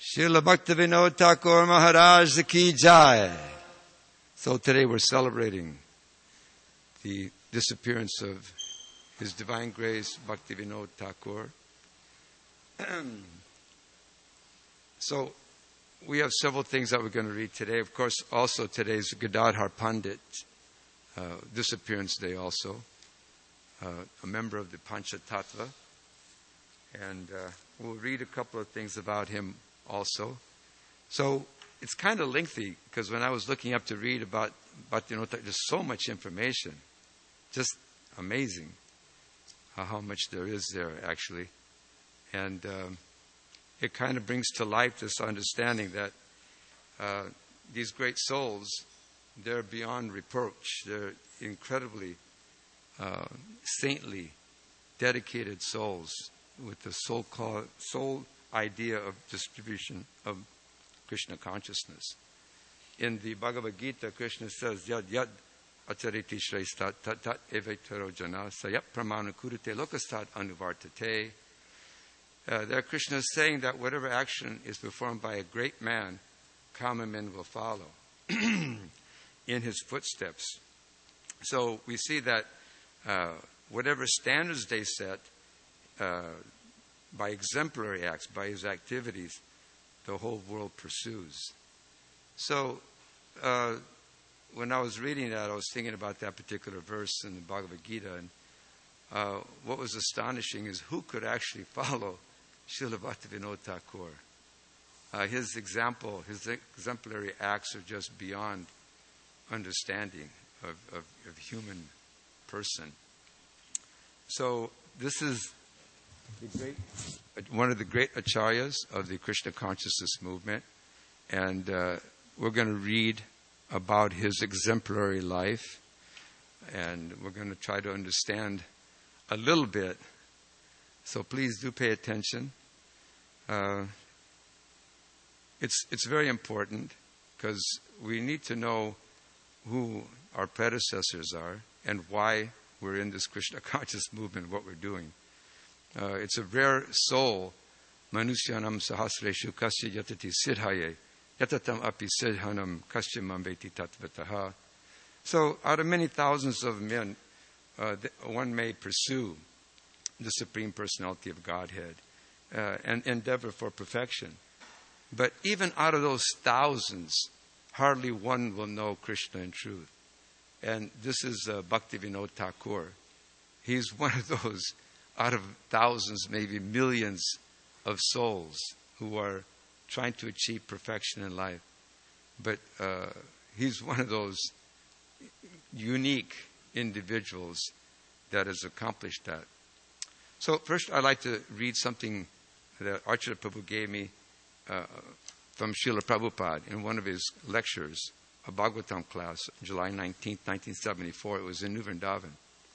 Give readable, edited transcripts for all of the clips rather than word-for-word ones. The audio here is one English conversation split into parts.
Srila Bhaktivinoda Thakur Maharaj Ki Jai. So today we're celebrating the disappearance of His Divine Grace Bhaktivinoda Thakur. So we have several things that we're going to read today. Of course, also today's Gadadhar Pandit disappearance day also. A member of the Panchatattva. And we'll read a couple of things about him also. So it's kind of lengthy because when I was looking up to read about Bhaktivinoda, there's so much information. Just amazing how much there is there actually. And it kind of brings to life this understanding that these great souls, they're beyond reproach. They're incredibly saintly, dedicated souls with the sole idea of distribution of Krishna consciousness. In the Bhagavad Gita, Krishna says, Yad yad achariti shrestat tat tat evetaro jana sayat pramana kurute lokastat anuvartate. There Krishna is saying that whatever action is performed by a great man, common men will follow in his footsteps. So we see that whatever standards they set, by exemplary acts, by his activities, the whole world pursues. So, when I was reading that, I was thinking about that particular verse in the Bhagavad Gita, and what was astonishing is who could actually follow Srila Bhaktivinoda Thakur. His exemplary acts are just beyond understanding of human person. So, this is one of the great acharyas of the Krishna consciousness movement, and we're going to read about his exemplary life, and we're going to try to understand a little bit. So please do pay attention. It's very important because we need to know who our predecessors are and why we're in this Krishna conscious movement, what we're doing. It's a rare soul. Manusyanam sahasreshu kasya yatati siddhaye yatatam api siddhanam kasya mambeti tatvataha. So out of many thousands of men, one may pursue the Supreme Personality of Godhead and endeavor for perfection. But even out of those thousands, hardly one will know Krishna in truth. And this is Bhaktivinoda Thakur. He's one of those out of thousands, maybe millions of souls who are trying to achieve perfection in life. But he's one of those unique individuals that has accomplished that. So first I'd like to read something that Archana Prabhu gave me from Srila Prabhupada in one of his lectures, a Bhagavatam class, July 19th, 1974. It was in New Vrindavan.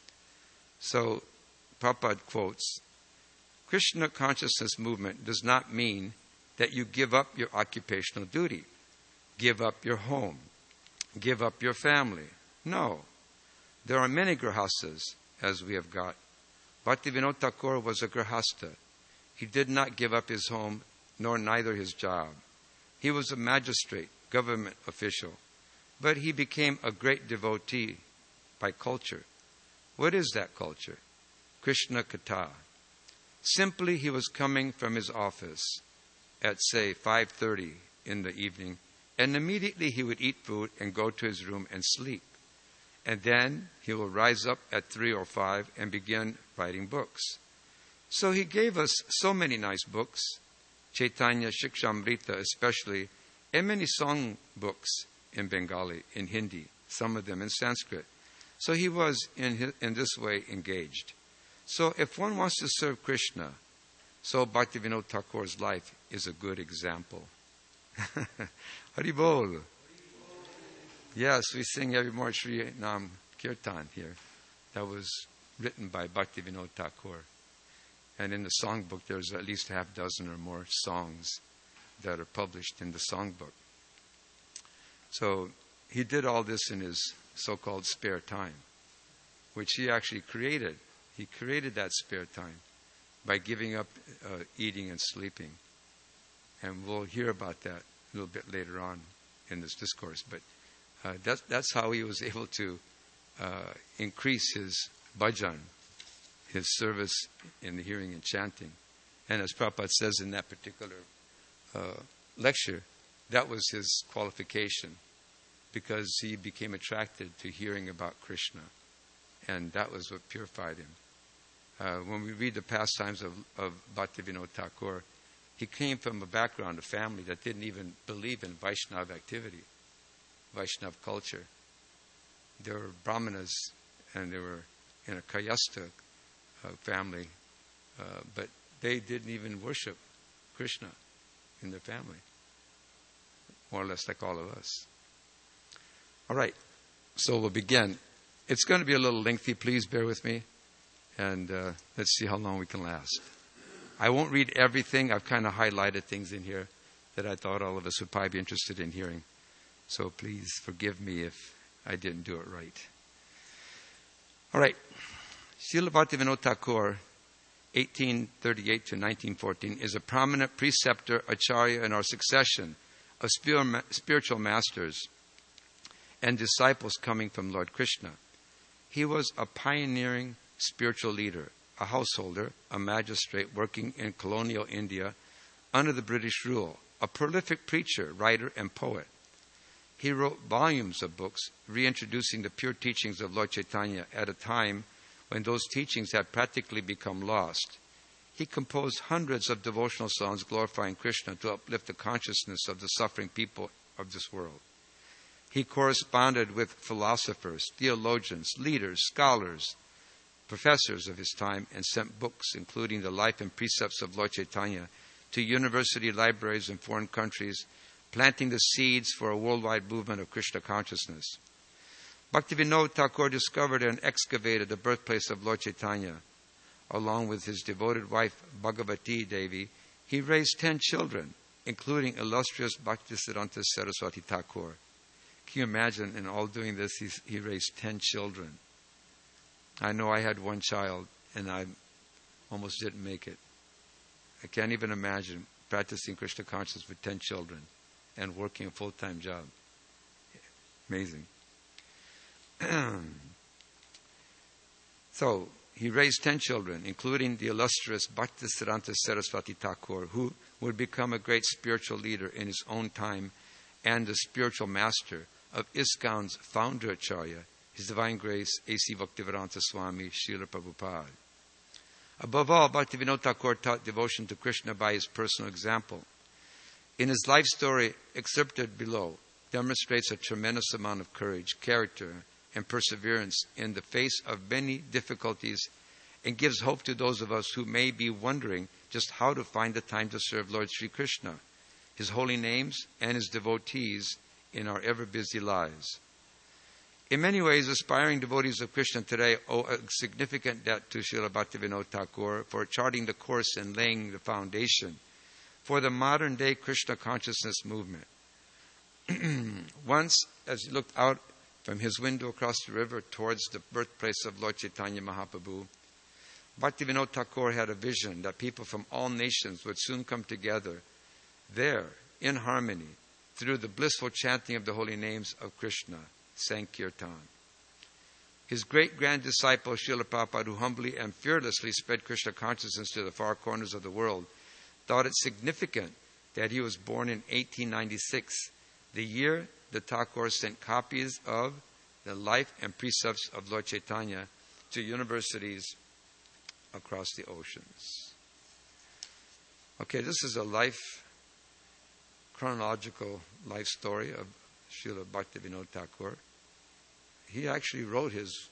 So Prabhupada quotes, Krishna consciousness movement does not mean that you give up your occupational duty, give up your home, give up your family. No. There are many grahastas, as we have got. Bhaktivinoda Thakur was a grahasta. He did not give up his home, nor neither his job. He was a magistrate, government official, but he became a great devotee by culture. What is that culture? Krishna Katha. Simply he was coming from his office at, say, 5:30 in the evening, and immediately he would eat food and go to his room and sleep. And then he will rise up at 3 or 5 and begin writing books. So he gave us so many nice books, Chaitanya Shikshamrita especially, and many song books in Bengali, in Hindi, some of them in Sanskrit. So he was in this way engaged. So if one wants to serve Krishna, so Bhaktivinoda Thakur's life is a good example. Haribol. Yes, we sing every morning Sri Nam Kirtan here. That was written by Bhaktivinoda Thakur. And in the songbook, there's at least half dozen or more songs that are published in the songbook. So he did all this in his so-called spare time, which he actually created. He created that spare time by giving up eating and sleeping. And we'll hear about that a little bit later on in this discourse. But that's how he was able to increase his bhajan, his service in the hearing and chanting. And as Prabhupada says in that particular lecture, that was his qualification, because he became attracted to hearing about Krishna. And that was what purified him. When we read the pastimes of Bhaktivinoda Thakur, he came from a background, a family that didn't even believe in Vaishnava activity, Vaishnava culture. They were Brahmanas, and they were in a Kayastha family, but they didn't even worship Krishna in their family, more or less like all of us. All right, so we'll begin. It's going to be a little lengthy. Please bear with me, and let's see how long we can last. I won't read everything. I've kind of highlighted things in here that I thought all of us would probably be interested in hearing. So please forgive me if I didn't do it right. All right. Srila Bhaktivinoda Thakur, 1838 to 1914, is a prominent preceptor, acharya in our succession of spiritual masters and disciples coming from Lord Krishna. He was a pioneering spiritual leader, a householder, a magistrate working in colonial India under the British rule, a prolific preacher, writer, and poet. He wrote volumes of books reintroducing the pure teachings of Lord Chaitanya at a time when those teachings had practically become lost. He composed hundreds of devotional songs glorifying Krishna to uplift the consciousness of the suffering people of this world. He corresponded with philosophers, theologians, leaders, scholars, professors of his time, and sent books, including the life and precepts of Lord Chaitanya, to university libraries in foreign countries, planting the seeds for a worldwide movement of Krishna consciousness. Bhaktivinoda Thakur discovered and excavated the birthplace of Lord Chaitanya. Along with his devoted wife, Bhagavati Devi, he raised 10 children, including illustrious Bhaktisiddhanta Saraswati Thakur. Can you imagine, in all doing this, he raised 10 children? I know I had one child, and I almost didn't make it. I can't even imagine practicing Krishna consciousness with 10 children and working a full-time job. Amazing. So, he raised 10 children, including the illustrious Bhaktisiddhanta Saraswati Thakur, who would become a great spiritual leader in his own time and the spiritual master of ISKCON's founder Acharya, His Divine Grace, A.C. Bhaktivedanta Swami, Srila Prabhupada. Above all, Bhaktivinoda Thakur taught devotion to Krishna by his personal example. In his life story, excerpted below, demonstrates a tremendous amount of courage, character, and perseverance in the face of many difficulties, and gives hope to those of us who may be wondering just how to find the time to serve Lord Sri Krishna, His holy names, and His devotees in our ever-busy lives. In many ways, aspiring devotees of Krishna today owe a significant debt to Srila Bhaktivinoda Thakur for charting the course and laying the foundation for the modern-day Krishna consciousness movement. Once, as he looked out from his window across the river towards the birthplace of Lord Chaitanya Mahaprabhu, Bhaktivinoda Thakur had a vision that people from all nations would soon come together there, in harmony, through the blissful chanting of the holy names of Krishna, Sankirtan. His great-grand disciple, Srila Prabhupada, who humbly and fearlessly spread Krishna consciousness to the far corners of the world, thought it significant that he was born in 1896, the year the Thakurs sent copies of the life and precepts of Lord Chaitanya to universities across the oceans. Okay, this is a chronological life story of Srila Bhaktivinoda Thakur. He actually wrote his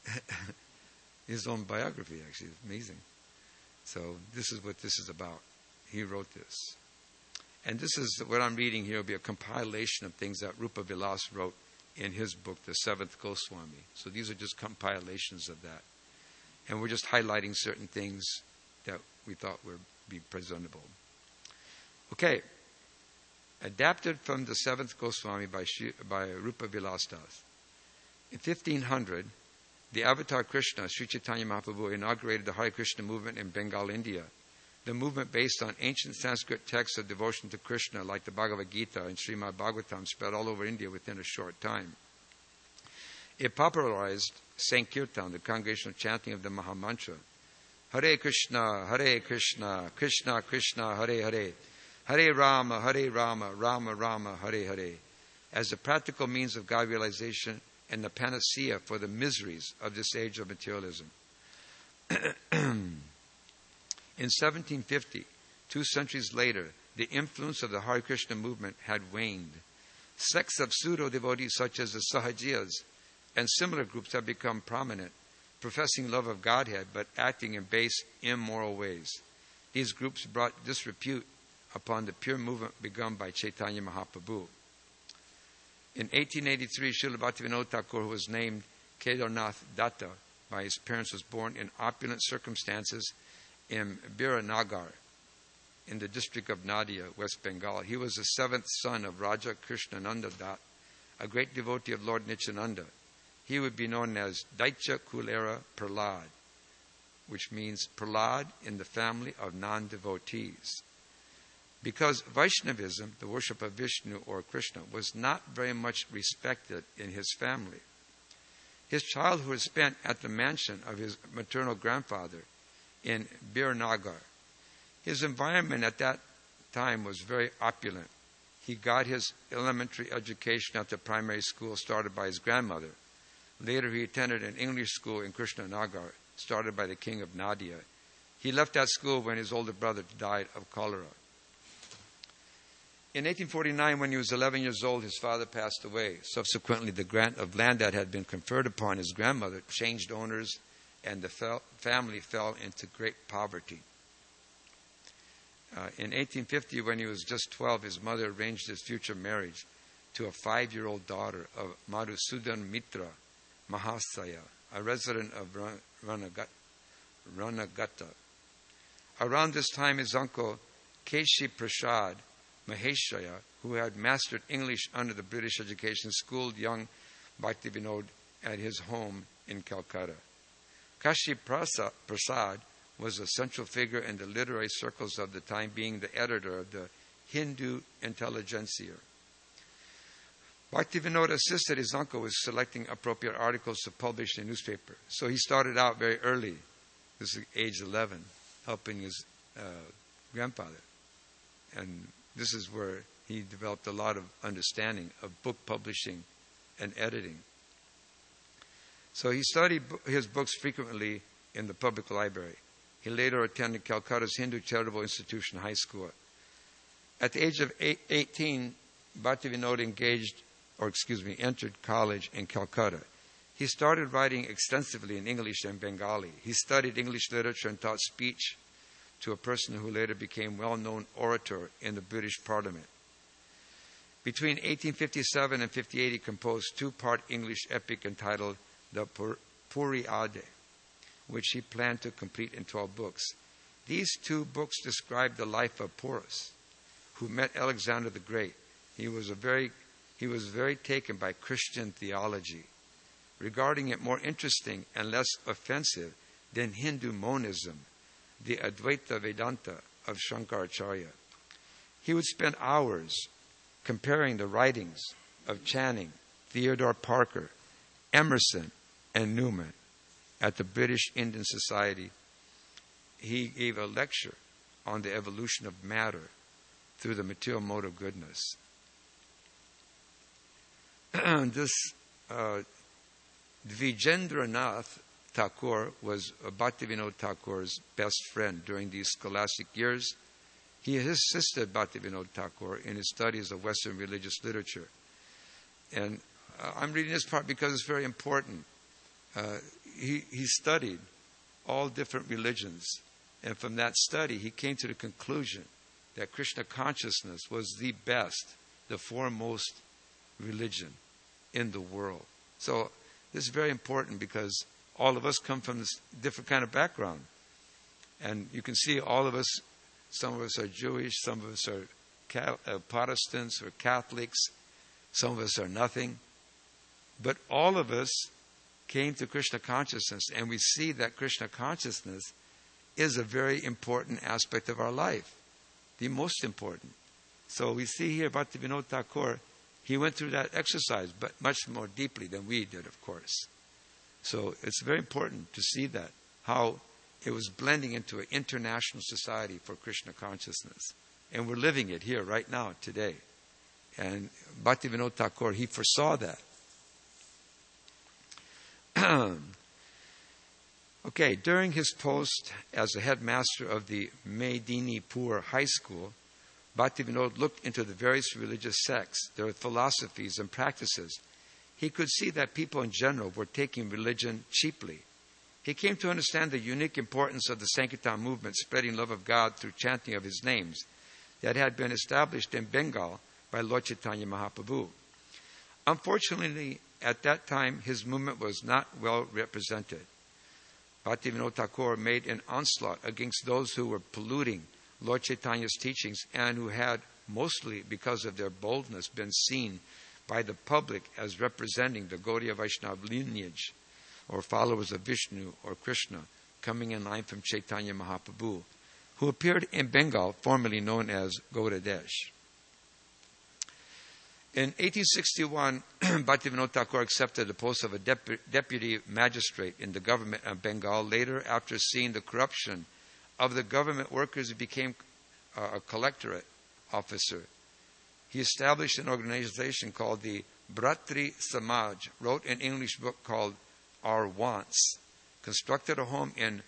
own biography, actually. It's amazing. So this is what this is about. He wrote this. And this is what I'm reading here will be a compilation of things that Rupa Vilas wrote in his book, The Seventh Goswami. So these are just compilations of that. And we're just highlighting certain things that we thought would be presentable. Okay. Adapted from The Seventh Goswami by Rupa Vilas Das. In 1500, the Avatar Krishna, Sri Chaitanya Mahaprabhu, inaugurated the Hare Krishna movement in Bengal, India. The movement based on ancient Sanskrit texts of devotion to Krishna like the Bhagavad Gita and Srimad Bhagavatam spread all over India within a short time. It popularized Sankirtan, the congregational chanting of the Mahamantra. Hare Krishna, Krishna Krishna, Hare Hare, Hare Rama, Rama Rama, Hare Hare, as a practical means of God realization and the panacea for the miseries of this age of materialism. In 1750, 2 centuries later, the influence of the Hare Krishna movement had waned. Sects of pseudo-devotees such as the Sahajiyas and similar groups have become prominent, professing love of Godhead but acting in base, immoral ways. These groups brought disrepute upon the pure movement begun by Chaitanya Mahaprabhu. In 1883, Srila Bhaktivinoda Thakur, who was named Kedarnath Datta by his parents, was born in opulent circumstances in Biranagar, in the district of Nadia, West Bengal. He was the 7th son of Raja Krishnananda Dutt, a great devotee of Lord Nityananda. He would be known as Daitya Kulera Prahlad, which means Prahlad in the family of non-devotees. Because Vaishnavism, the worship of Vishnu or Krishna, was not very much respected in his family. His childhood was spent at the mansion of his maternal grandfather in Birnagar. His environment at that time was very opulent. He got his elementary education at the primary school started by his grandmother. Later he attended an English school in Krishnanagar, started by the king of Nadia. He left that school when his older brother died of cholera. In 1849, when he was 11 years old, his father passed away. Subsequently, the grant of land that had been conferred upon his grandmother changed owners, and the family fell into great poverty. In 1850, when he was just 12, his mother arranged his future marriage to a 5-year-old daughter of Madhusudan Mitra Mahasaya, a resident of Ranagata. Around this time, his uncle Keshi Prasad Maheshaya, who had mastered English under the British education, schooled young Bhaktivinoda at his home in Calcutta. Kashi Prasad was a central figure in the literary circles of the time, being the editor of the Hindu Intelligentsia. Bhaktivinoda assisted his uncle with selecting appropriate articles to publish in the newspaper. So he started out very early, this is age 11, helping his grandfather. And this is where he developed a lot of understanding of book publishing and editing. So he studied his books frequently in the public library. He later attended Calcutta's Hindu Charitable Institution High School. At the age of 18, Bhaktivinoda entered college in Calcutta. He started writing extensively in English and Bengali. He studied English literature and taught speech to a person who later became well-known orator in the British Parliament. Between 1857 and 58, he composed 2-part English epic entitled the Puriade, which he planned to complete in 12 books. These 2 books describe the life of Porus, who met Alexander the Great. He was very taken by Christian theology, regarding it more interesting and less offensive than Hindu monism, the Advaita Vedanta of Shankaracharya. He would spend hours comparing the writings of Channing, Theodore Parker, Emerson, and Newman at the British Indian Society. He gave a lecture on the evolution of matter through the material mode of goodness. This Dvijendranath Thakur was Bhaktivinoda Thakur's best friend during these scholastic years. He assisted Bhaktivinoda Thakur in his studies of Western religious literature. And I'm reading this part because it's very important. He studied all different religions. And from that study, he came to the conclusion that Krishna consciousness was the best, the foremost religion in the world. So this is very important because all of us come from this different kind of background. And you can see all of us, some of us are Jewish, some of us are Protestants or Catholics, some of us are nothing. But all of us came to Krishna consciousness, and we see that Krishna consciousness is a very important aspect of our life, the most important. So we see here Bhaktivinoda Thakur, he went through that exercise, but much more deeply than we did, of course. So it's very important to see that, how it was blending into an international society for Krishna consciousness. And we're living it here right now, today. And Bhaktivinoda Thakur, he foresaw that. Okay, during his post as the headmaster of the Medinipur High School, Bhaktivinoda looked into the various religious sects, their philosophies and practices. He could see that people in general were taking religion cheaply. He came to understand the unique importance of the Sankirtan movement, spreading love of God through chanting of his names, that had been established in Bengal by Lord Chaitanya Mahaprabhu. Unfortunately, at that time, his movement was not well represented. Bhaktivinoda Thakur made an onslaught against those who were polluting Lord Chaitanya's teachings and who had, mostly because of their boldness, been seen by the public as representing the Gaudiya Vaishnava lineage, or followers of Vishnu or Krishna, coming in line from Chaitanya Mahaprabhu, who appeared in Bengal, formerly known as Gauradesh. In 1861, Bhaktivinoda Thakur accepted the post of a deputy magistrate in the government of Bengal. Later, after seeing the corruption of the government workers, he became a collectorate officer. He established an organization called the Bhartri Samaj, wrote an English book called Our Wants, constructed a home in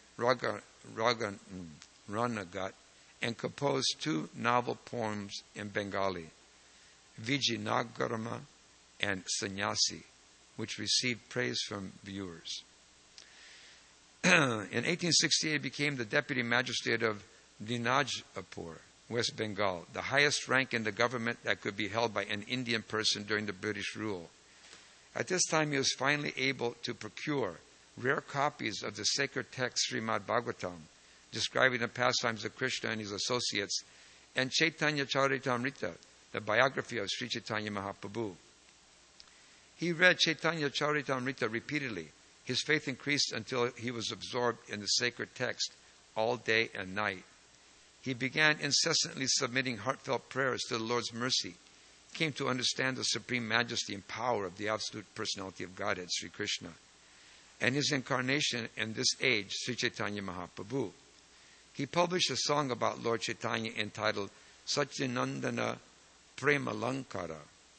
Ranagat, and composed 2 novel poems in Bengali, Vijayanagarama and Sannyasi, which received praise from viewers. In 1868, he became the deputy magistrate of Dinajpur, West Bengal, the highest rank in the government that could be held by an Indian person during the British rule. At this time, he was finally able to procure rare copies of the sacred text Srimad Bhagavatam, describing the pastimes of Krishna and his associates, and Chaitanya Charitamrita, the biography of Sri Chaitanya Mahaprabhu. He read Chaitanya Charitamrita repeatedly. His faith increased until he was absorbed in the sacred text all day and night. He began incessantly submitting heartfelt prayers to the Lord's mercy. He came to understand the supreme majesty and power of the absolute personality of Godhead, Sri Krishna, and his incarnation in this age, Sri Chaitanya Mahaprabhu. He published a song about Lord Chaitanya entitled Satyanandana Premalankara.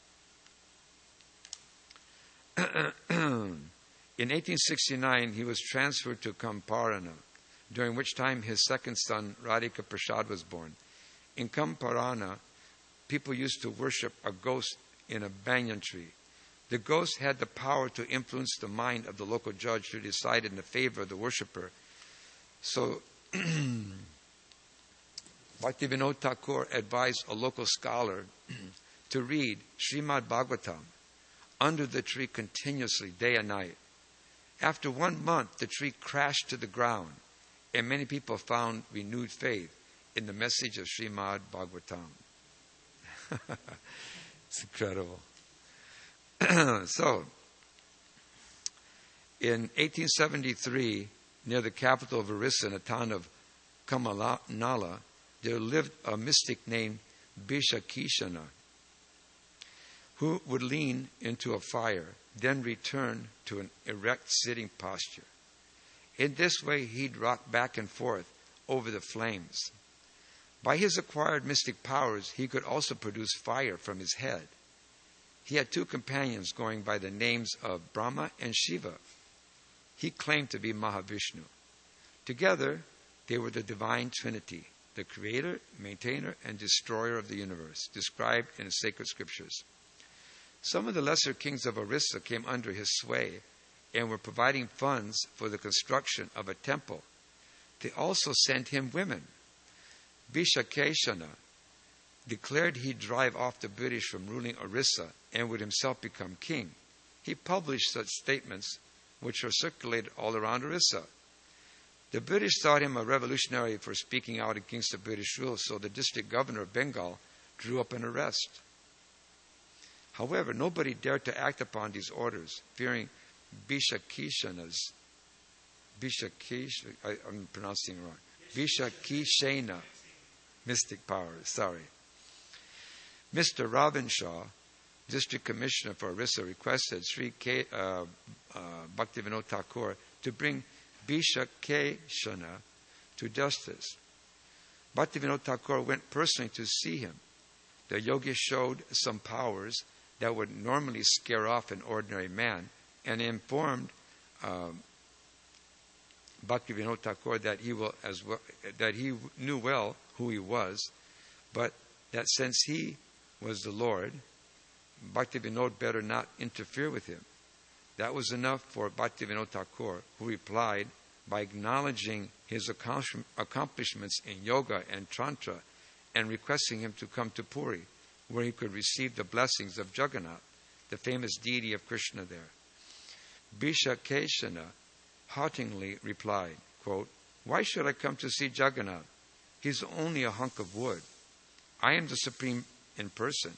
In 1869, he was transferred to Kamparana, during which time his second son, Radhika Prasad, was born. In Kamparana, people used to worship a ghost in a banyan tree. The ghost had the power to influence the mind of the local judge to decide in the favor of the worshipper. So, Bhaktivinoda Thakur advised a local scholar to read Srimad Bhagavatam under the tree continuously, day and night. After 1 month, the tree crashed to the ground, and many people found renewed faith in the message of Srimad Bhagavatam. It's incredible. So, in 1873, near the capital of Orissa, in the town of Kamanala, there lived a mystic named Bishakishana, who would lean into a fire, then return to an erect sitting posture. In this way, he'd rock back and forth over the flames. By his acquired mystic powers, he could also produce fire from his head. He had 2 companions going by the names of Brahma and Shiva. He claimed to be Mahavishnu. Together, they were the divine trinity, the creator, maintainer, and destroyer of the universe, described in the sacred scriptures. Some of the lesser kings of Orissa came under his sway and were providing funds for the construction of a temple. They also sent him women. Vishakeshana declared he'd drive off the British from ruling Orissa and would himself become king. He published such statements, which were circulated all around Orissa. The British thought him a revolutionary for speaking out against the British rule, so the district governor of Bengal drew up an arrest. However, nobody dared to act upon these orders, fearing I'm pronouncing it wrong. Vishakeshana, mystic power, sorry. Mr. Ravinshaw, District Commissioner for Orissa, requested Sri Bhaktivinoda Thakur to bring Vishakeshana to justice. Bhaktivinoda Thakur went personally to see him. The yogi showed some powers that would normally scare off an ordinary man, and informed Bhaktivinoda Thakur that he knew well who he was, but that since he was the Lord, Bhaktivinoda better not interfere with him. That was enough for Bhaktivinoda Thakur, who replied by acknowledging his accomplishments in yoga and tantra and requesting him to come to Puri, where he could receive the blessings of Jagannath, the famous deity of Krishna there. Vishakeshana haughtily replied, quote, "Why should I come to see Jagannath? He's only a hunk of wood. I am the Supreme in person."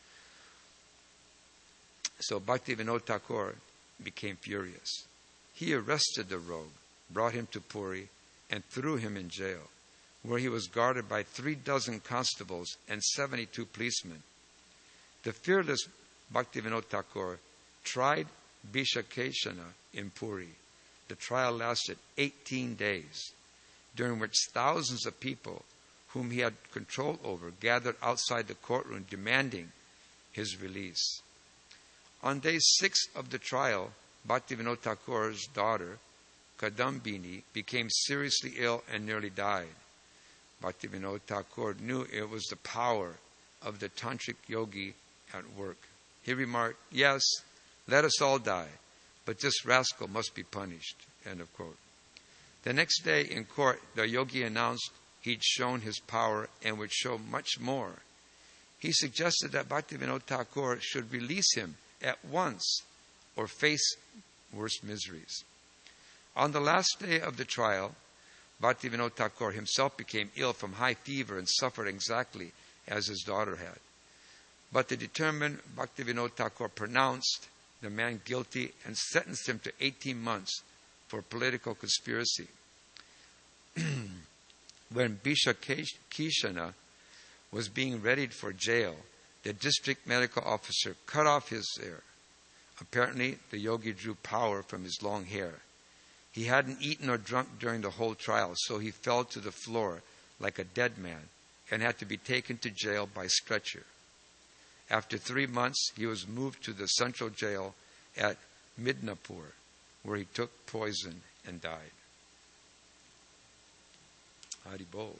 So Bhaktivinoda Thakur became furious. He arrested the rogue, brought him to Puri, and threw him in jail, where he was guarded by 36 constables and 72 policemen. The fearless Bhaktivinoda Thakur tried Vishakeshana in Puri. The trial lasted 18 days, during which thousands of people whom he had control over gathered outside the courtroom demanding his release. On day 6 of the trial, Bhaktivinoda Thakur's daughter, Kadambini, became seriously ill and nearly died. Bhaktivinoda Thakur knew it was the power of the tantric yogi at work. He remarked, "Yes, let us all die, but this rascal must be punished." End of quote. The next day in court, the yogi announced he'd shown his power and would show much more. He suggested that Bhaktivinoda Thakur should release him at once or face worse miseries. On the last day of the trial, Bhaktivinoda Thakur himself became ill from high fever and suffered exactly as his daughter had. But the determined Bhaktivinoda Thakur pronounced the man guilty and sentenced him to 18 months for political conspiracy. When Vishakeshana was being readied for jail, the district medical officer cut off his hair. Apparently, the yogi drew power from his long hair. He hadn't eaten or drunk during the whole trial, so he fell to the floor like a dead man and had to be taken to jail by stretcher. After 3 months, he was moved to the central jail at Midnapur, where he took poison and died. Haribol.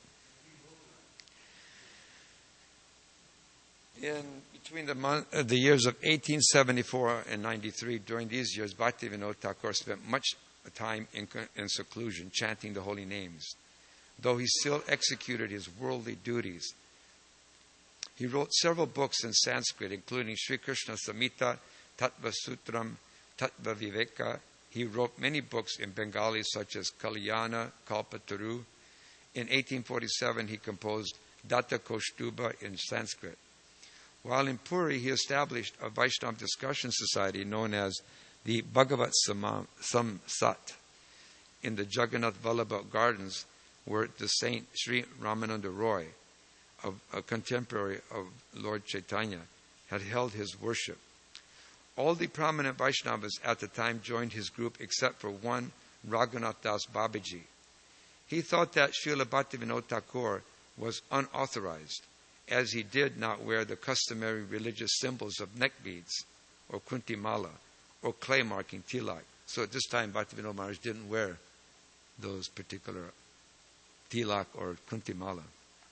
In between the years of 1874 and 93, during these years, Bhaktivinoda Thakur spent much time in seclusion, chanting the holy names. Though he still executed his worldly duties, he wrote several books in Sanskrit, including Sri Krishna Samhita, Tattva Sutram, Tattva Viveka. He wrote many books in Bengali, such as Kalyana, Kalpataru. In 1847, he composed Datta Kaustuba in Sanskrit. While in Puri, he established a Vaishnava discussion society known as the Bhagavat Samsat in the Jagannath Vallabha Gardens, where the saint Sri Ramananda Roy, a contemporary of Lord Chaitanya, had held his worship. All the prominent Vaishnavas at the time joined his group except for one, Raghunath Das Babaji. He thought that Srila Bhaktivinoda Thakur was unauthorized, as he did not wear the customary religious symbols of neck beads or kuntimala or clay marking tilak. So at this time, Bhaktivinoda Maharaj didn't wear those particular tilak or kuntimala.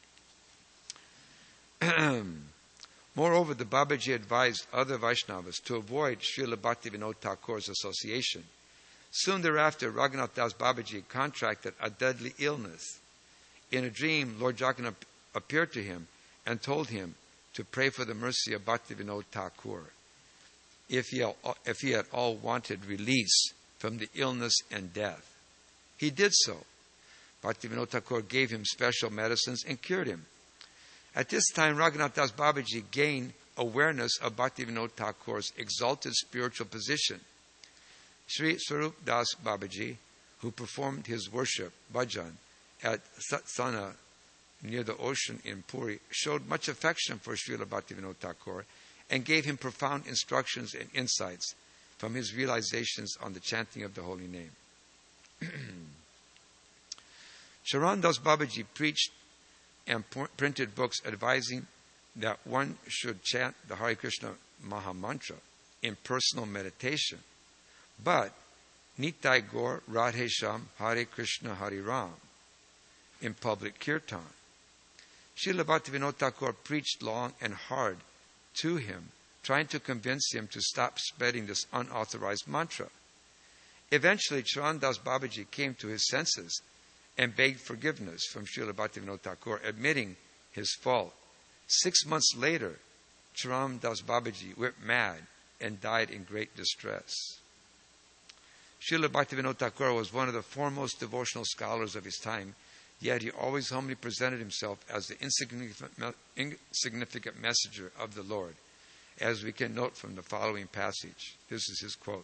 Moreover, the Babaji advised other Vaishnavas to avoid Srila Bhaktivinoda Thakur's association. Soon thereafter, Raghunath Das Babaji contracted a deadly illness. In a dream, Lord Jagannath appeared to him and told him to pray for the mercy of Bhaktivinoda Thakur if he at all wanted release from the illness and death. He did so. Bhaktivinoda Thakur gave him special medicines and cured him. At this time, Raghunath Das Babaji gained awareness of Bhaktivinoda Thakur's exalted spiritual position. Sri Swarup Das Babaji, who performed his worship, bhajan, at Satsana near the ocean in Puri showed much affection for Srila Bhaktivinoda Thakur and gave him profound instructions and insights from his realizations on the chanting of the holy name. Charan Das Babaji preached and printed books advising that one should chant the Hare Krishna Maha Mantra in personal meditation, but Nitai Gaur Radhe Sham Hare Krishna Hare Ram in public kirtan. Srila Bhaktivinoda Thakur preached long and hard to him, trying to convince him to stop spreading this unauthorized mantra. Eventually, Charan Das Babaji came to his senses and begged forgiveness from Srila Bhaktivinoda Thakur, admitting his fault. 6 months later, Charan Das Babaji went mad and died in great distress. Srila Bhaktivinoda Thakur was one of the foremost devotional scholars of his time, yet he always humbly presented himself as the insignificant messenger of the Lord, as we can note from the following passage. This is his quote.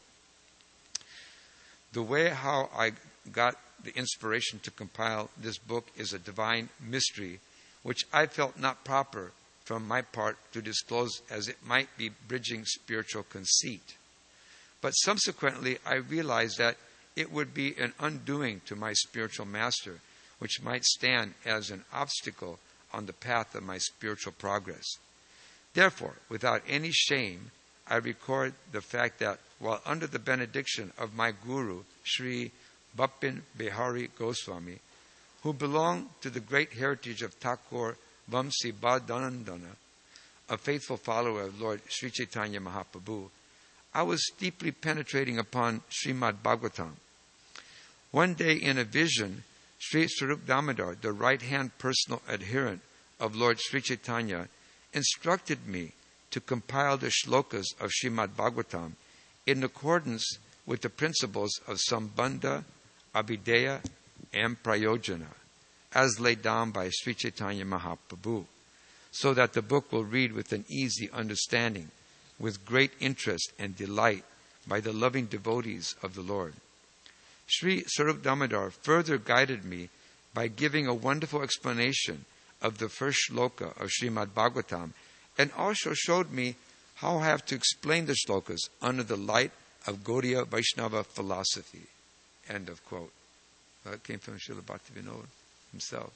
The way how I got the inspiration to compile this book is a divine mystery, which I felt not proper from my part to disclose, as it might be bridging spiritual conceit. But subsequently, I realized that it would be an undoing to my spiritual master, which might stand as an obstacle on the path of my spiritual progress. Therefore, without any shame, I record the fact that while under the benediction of my guru, Sri Bapin Bihari Goswami, who belonged to the great heritage of Thakur Vamsi Bhadanandana, a faithful follower of Lord Sri Chaitanya Mahaprabhu, I was deeply penetrating upon Srimad Bhagavatam. One day in a vision, Sri Swarup Damodar, the right-hand personal adherent of Lord Sri Chaitanya, instructed me to compile the shlokas of Srimad Bhagavatam in accordance with the principles of Sambandha, Abhideya, and Prayojana, as laid down by Sri Chaitanya Mahaprabhu, so that the book will read with an easy understanding, with great interest and delight by the loving devotees of the Lord. Sri Swarup Damodar further guided me by giving a wonderful explanation of the first shloka of Srimad Bhagavatam, and also showed me how I have to explain the shlokas under the light of Gaudiya Vaishnava philosophy. End of quote. That came from Srila Bhaktivinoda himself.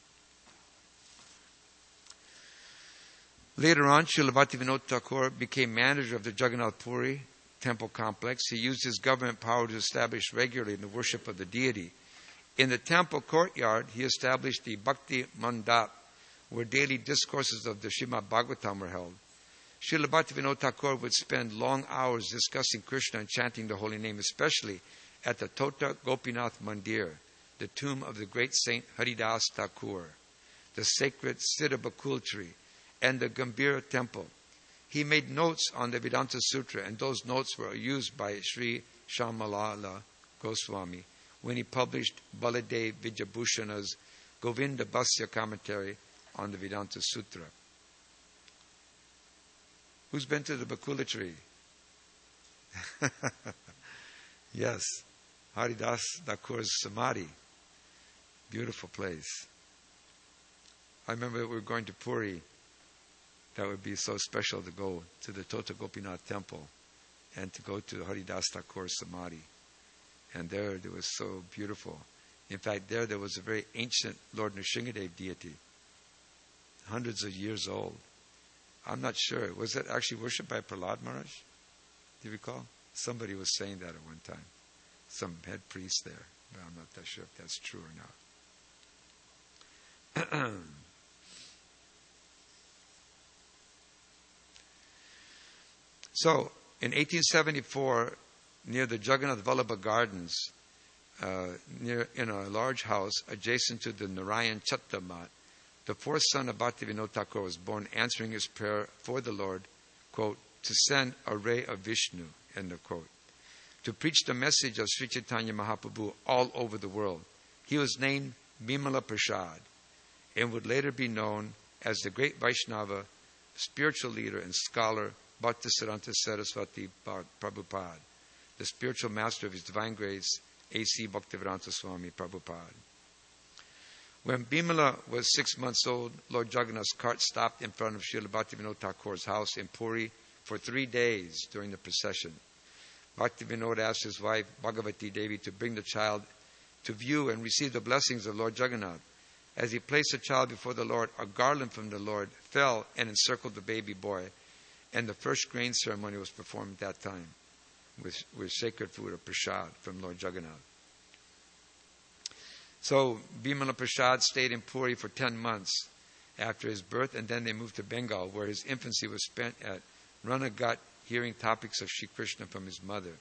Later on, Srila Bhaktivinoda Thakur became manager of the Jagannath Puri temple complex. He used his government power to establish regularly the worship of the deity. In the temple courtyard, he established the Bhakti Mandap, where daily discourses of the Srimad Bhagavatam were held. Srila Bhaktivinoda Thakur would spend long hours discussing Krishna and chanting the holy name, especially at the Tota Gopinath Mandir, the tomb of the great saint Haridas Thakur, the sacred Siddha Bakul tree, and the Gambhira temple. He made notes on the Vedanta Sutra, and those notes were used by Sri Shamalala Goswami when he published Baladev Vijabhushana's Govinda Bhasya commentary on the Vedanta Sutra. Who's been to the Bakula tree? Yes, Haridas Thakur's Samadhi. Beautiful place. I remember we were going to Puri. That would be so special to go to the Tota Gopinath temple and to go to Haridas Thakur's Samadhi. And there it was so beautiful. In fact, there was a very ancient Lord Nrsingadev deity, hundreds of years old. I'm not sure. Was it actually worshipped by Prahlad Maharaj? Do you recall? Somebody was saying that at one time. Some head priest there. But I'm not that sure if that's true or not. So, in 1874, near the Jagannath Vallabha Gardens, in a large house adjacent to the Narayan Chattamat, the fourth son of Bhaktivinoda Thakur was born, answering his prayer for the Lord, quote, to send a ray of Vishnu, end of quote, to preach the message of Sri Chaitanya Mahaprabhu all over the world. He was named Bimala Prasad and would later be known as the great Vaishnava, spiritual leader and scholar Bhaktisiddhanta Saraswati Prabhupada, the spiritual master of His Divine Grace, A.C. Bhaktivedanta Swami Prabhupada. When Bimala was 6 months old, Lord Jagannath's cart stopped in front of Srila Bhaktivinoda Thakur's house in Puri for 3 days during the procession. Bhaktivinoda asked his wife, Bhagavati Devi, to bring the child to view and receive the blessings of Lord Jagannath. As he placed the child before the Lord, a garland from the Lord fell and encircled the baby boy, and the first grain ceremony was performed at that time with sacred food or prasad from Lord Jagannath. So Bimala Prasad stayed in Puri for 10 months after his birth, and then they moved to Bengal, where his infancy was spent at Ranagat, hearing topics of Sri Krishna from his mother.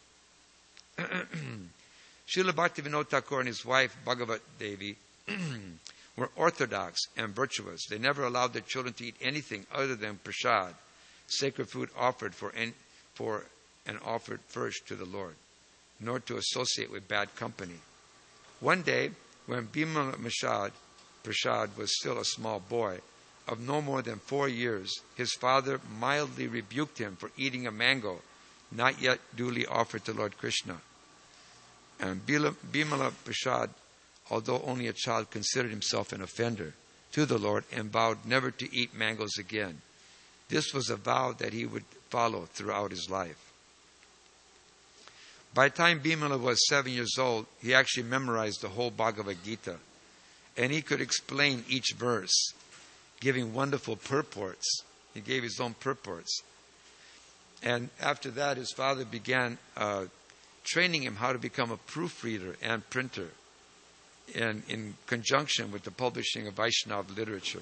Srila Bhaktivinoda Thakur and his wife Bhagavat Devi were orthodox and virtuous. They never allowed their children to eat anything other than prasad, sacred food offered and offered first to the Lord, nor to associate with bad company. One day, when Bimala Prasad was still a small boy, of no more than 4 years, his father mildly rebuked him for eating a mango not yet duly offered to Lord Krishna. And Bimala Prasad, although only a child, considered himself an offender to the Lord and vowed never to eat mangoes again. This was a vow that he would follow throughout his life. By the time Bimala was 7 years old, he actually memorized the whole Bhagavad Gita, and he could explain each verse, giving wonderful purports. He gave his own purports. And after that, his father began training him how to become a proofreader and printer, and in conjunction with the publishing of Vaishnava literature.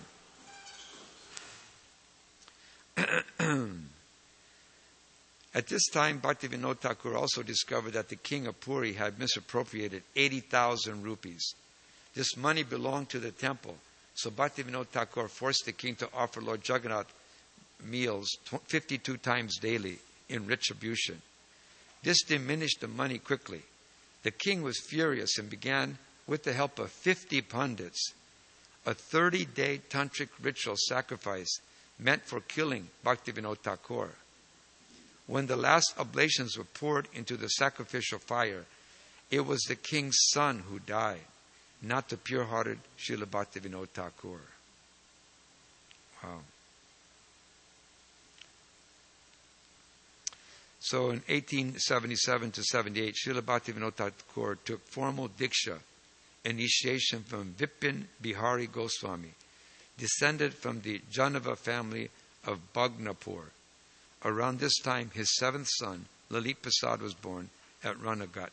At this time, Bhaktivinoda Thakur also discovered that the king of Puri had misappropriated 80,000 rupees. This money belonged to the temple, so Bhaktivinoda Thakur forced the king to offer Lord Jagannath meals 52 times daily in retribution. This diminished the money quickly. The king was furious and began, with the help of 50 pundits, a 30-day tantric ritual sacrifice meant for killing Bhaktivinoda Thakur. When the last oblations were poured into the sacrificial fire, it was the king's son who died, not the pure-hearted Srila Bhaktivinoda Thakur. Wow. So in 1877 to 78, Srila Bhaktivinoda Thakur took formal Diksha, initiation from Vipin Bihari Goswami, descended from the Janava family of Bhagnapur. Around this time, his 7th son, Lalit Prasad, was born at Ranagat.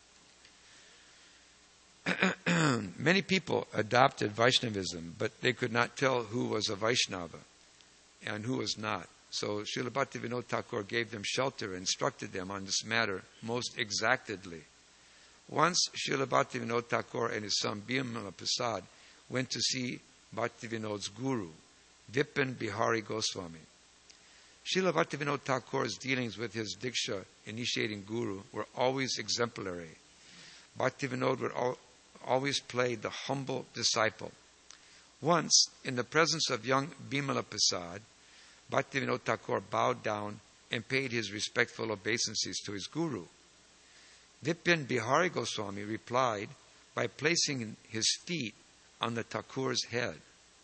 Many people adopted Vaishnavism, but they could not tell who was a Vaishnava and who was not. So Srila Bhaktivinoda Thakur gave them shelter and instructed them on this matter most exactedly. Once, Srila Bhaktivinoda Thakur and his son Bimala Prasad went to see Bhaktivinoda's guru, Vipin Bihari Goswami. Srila Bhaktivinoda Thakur's dealings with his Diksha initiating guru were always exemplary. Bhaktivinoda would always play the humble disciple. Once, in the presence of young Bimala Prasad, Bhaktivinoda Thakur bowed down and paid his respectful obeisances to his guru. Vipin Bihari Goswami replied by placing his feet on the Thakur's head.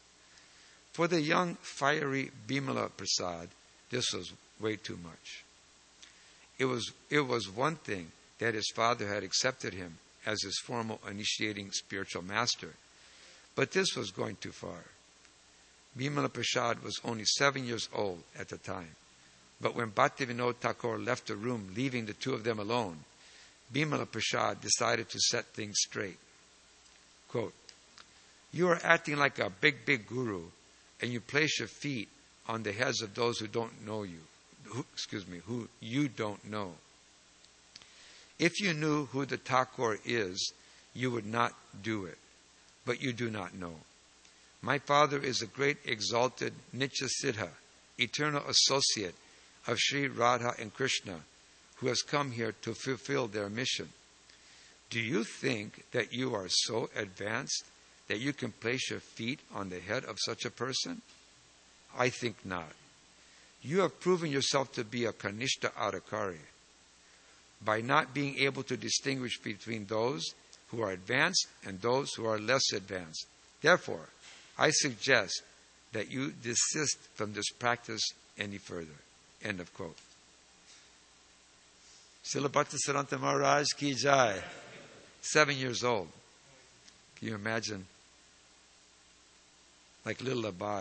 For the young, fiery Bimala Prasad, this was way too much. It was one thing that his father had accepted him as his formal initiating spiritual master, but this was going too far. Bimala Prasad was only 7 years old at the time, but when Bhaktivinoda Thakur left the room, leaving the two of them alone, Bimala Prasad decided to set things straight. Quote, "You are acting like a big guru, and you place your feet on the heads of those who don't know you. Who you don't know. If you knew who the Thakur is, you would not do it, but you do not know. My father is a great exalted Nitya Siddha, eternal associate of Sri Radha and Krishna, who has come here to fulfill their mission. Do you think that you are so advanced that you can place your feet on the head of such a person? I think not. You have proven yourself to be a Kanishta Adhikari by not being able to distinguish between those who are advanced and those who are less advanced. Therefore, I suggest that you desist from this practice any further. End of quote. Srila Bhaktisiddhanta Maharaj ki jai. 7 years old. Can you imagine? Like little Abai.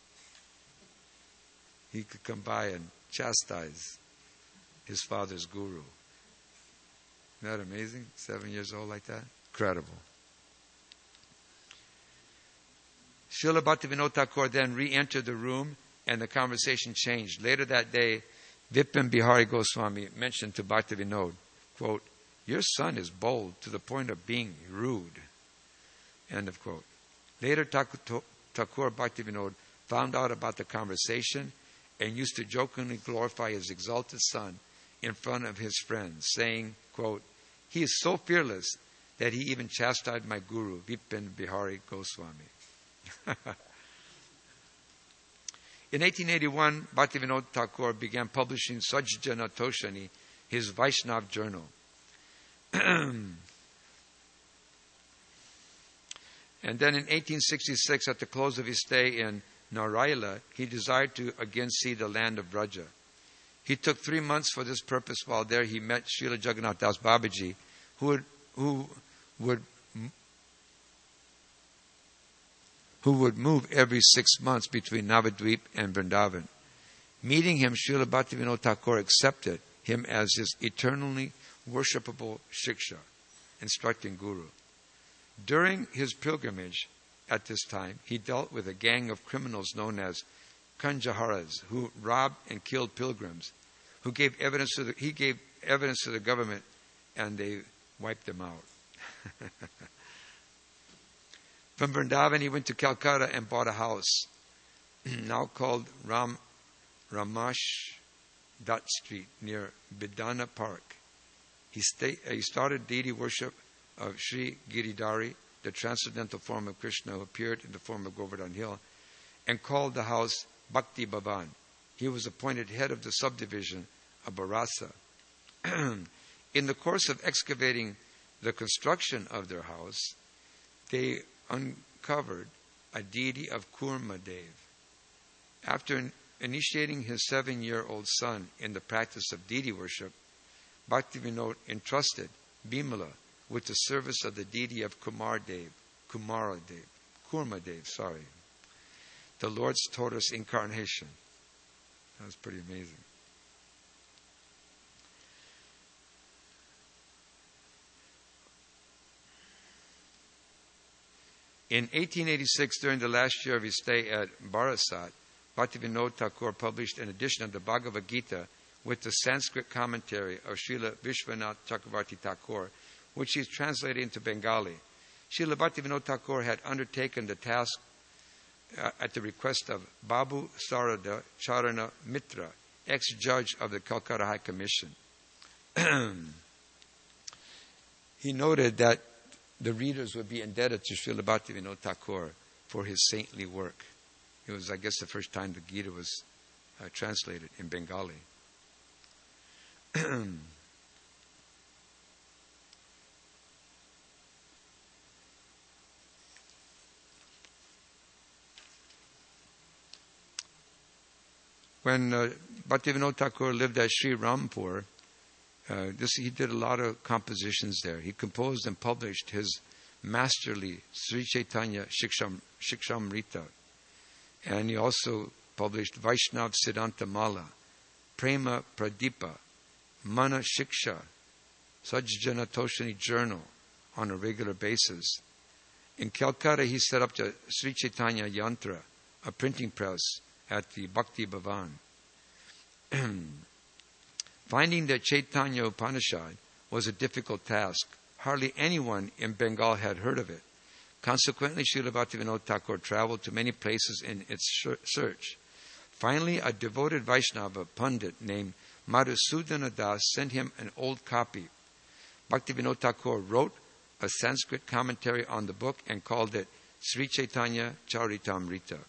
He could come by and chastise his father's guru. Isn't that amazing? 7 years old like that? Incredible. Srila Bhaktivinoda Thakur then re-entered the room and the conversation changed. Later that day, Vipin Bihari Goswami mentioned to Bhaktivinoda, quote, "Your son is bold to the point of being rude." End of quote. Later, Thakur Bhaktivinoda found out about the conversation and used to jokingly glorify his exalted son in front of his friends, saying, quote, "He is so fearless that he even chastised my guru, Vipin Bihari Goswami." In 1881, Bhaktivinoda Thakur began publishing Sajjana Toshani, his Vaishnav journal. And then in 1866, at the close of his stay in Naraila, he desired to again see the land of Braja. He took 3 months for this purpose. While there, he met Srila Jagannath Das Babaji, who would move every 6 months between Navadvip and Vrindavan. Meeting him, Srila Bhaktivinoda Thakur accepted him as his eternally worshipable Shiksha, instructing guru. During his pilgrimage at this time, he dealt with a gang of criminals known as Kanjaharas, who robbed and killed pilgrims, he gave evidence to the government, and they wiped them out. From Vrindavan, he went to Calcutta and bought a house, now called Ramash Dutt Street, near Bidana Park. He started deity worship of Sri Giridhari, the transcendental form of Krishna who appeared in the form of Govardhan Hill, and called the house Bhakti Bhavan. He was appointed head of the subdivision of Barasa. In the course of excavating the construction of their house, they uncovered a deity of Kurmadev. After initiating his 7-year-old son in the practice of deity worship, Bhaktivinoda entrusted Bimala with the service of the deity of Kurmadev, the Lord's tortoise incarnation. That was pretty amazing. In 1886, during the last year of his stay at Barasat, Bhaktivinoda Thakur published an edition of the Bhagavad Gita with the Sanskrit commentary of Srila Vishwanath Chakravarti Thakur, which he translated into Bengali. Srila Bhaktivinoda Thakur had undertaken the task at the request of Babu Sarada Charana Mitra, ex-judge of the Calcutta High Commission. He noted that the readers would be indebted to Srila Bhaktivinoda Thakur for his saintly work. It was, I guess, the first time the Gita was translated in Bengali. When Bhaktivinoda Thakur lived at Sri Rampur, he did a lot of compositions there. He composed and published his masterly Sri Chaitanya Shikshamrita. And he also published Vaishnav Siddhanta Mala, Prema Pradipa, Mana Shiksha, Sajjana Toshani Journal on a regular basis. In Calcutta, he set up the Sri Chaitanya Yantra, a printing press at the Bhakti Bhavan. Finding that Chaitanya Upanishad was a difficult task, hardly anyone in Bengal had heard of it. Consequently, Srila Bhaktivinoda Thakur traveled to many places in its search. Finally, a devoted Vaishnava Pandit named Madhusudana Das sent him an old copy. Bhaktivinoda Thakur wrote a Sanskrit commentary on the book and called it Sri Chaitanya Charitamrita.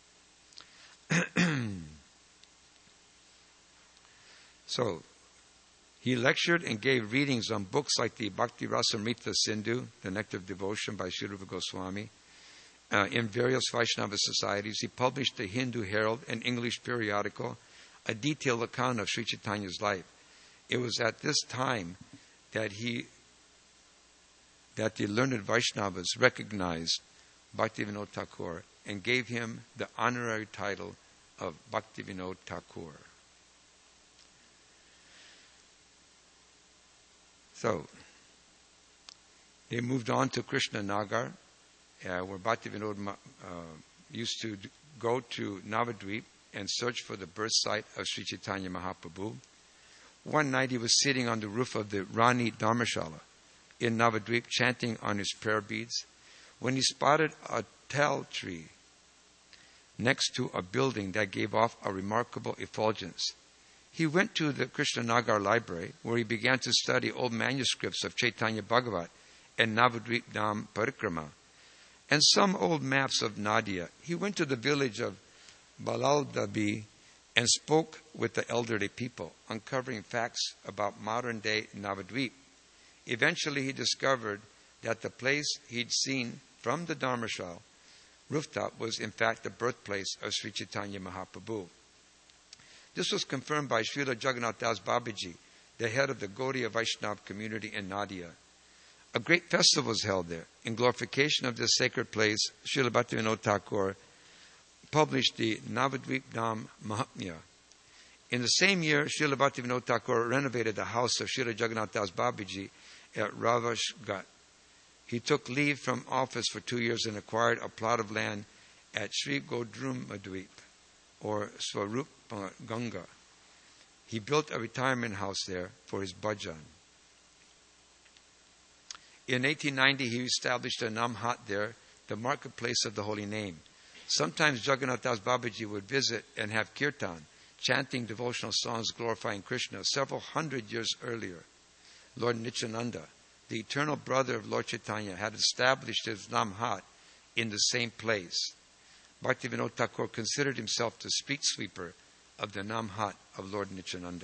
So, he lectured and gave readings on books like the Bhakti Rasamrita Sindhu, the Nectar of Devotion by Sri Rupa Goswami, in various Vaishnava societies. He published the Hindu Herald, an English periodical, a detailed account of Sri Chaitanya's life. It was at this time that the learned Vaishnavas recognized Bhaktivinoda Thakur and gave him the honorary title of Bhaktivinoda Thakur. So, they moved on to Krishna Nagar, where Bhaktivinoda used to go to Navadvip and search for the birth site of Sri Chaitanya Mahaprabhu. One night he was sitting on the roof of the Rani Dharmashala in Navadvip, chanting on his prayer beads, when he spotted a tal tree next to a building that gave off a remarkable effulgence. He went to the Krishna Nagar library, where he began to study old manuscripts of Chaitanya Bhagavat and Navadvip Dham Parikrama, and some old maps of Nadia. He went to the village of Balaldabi and spoke with the elderly people, uncovering facts about modern-day Navadvip. Eventually, he discovered that the place he'd seen from the Dharmashala rooftop was in fact the birthplace of Sri Chaitanya Mahaprabhu. This was confirmed by Srila Jagannath Das Babaji, the head of the Gaudiya Vaishnava community in Nadia. A great festival was held there. In glorification of this sacred place, Srila Bhaktivinoda Thakur published the Navadvip Dham Mahatmya. In the same year, Srila Bhaktivinoda Thakur renovated the house of Srila Jagannath Das Babaji at Ravashgat. He took leave from office for 2 years and acquired a plot of land at Sri Godrumadvip, or Swarup Ganga. He built a retirement house there for his bhajan. In 1890, he established a Namhat there, the marketplace of the holy name. Sometimes Jagannath Das Babaji would visit and have kirtan, chanting devotional songs glorifying Krishna. Several hundred years earlier, Lord Nityananda, the eternal brother of Lord Chaitanya, had established his Namhat in the same place. Bhaktivinoda Thakur considered himself the street sweeper of the Namhat of Lord Nityananda.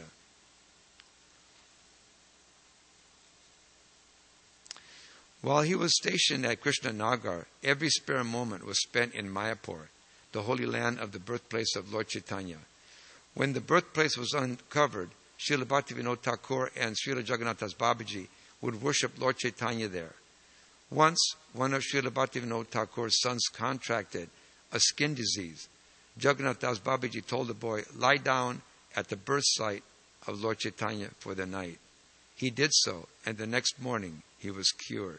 While he was stationed at Krishna Nagar, every spare moment was spent in Mayapur, the holy land of the birthplace of Lord Chaitanya. When the birthplace was uncovered, Srila Bhaktivinoda Thakur and Srila Jagannath Das Babaji would worship Lord Chaitanya there. Once, one of Srila Bhaktivinoda Thakur's sons contracted a skin disease. Jagannath Das Babaji told the boy, "Lie down at the birth site of Lord Chaitanya for the night." He did so, and the next morning he was cured.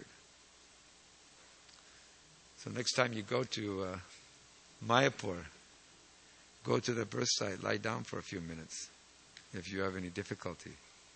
So next time you go to Mayapur, go to the birth site, lie down for a few minutes if you have any difficulty.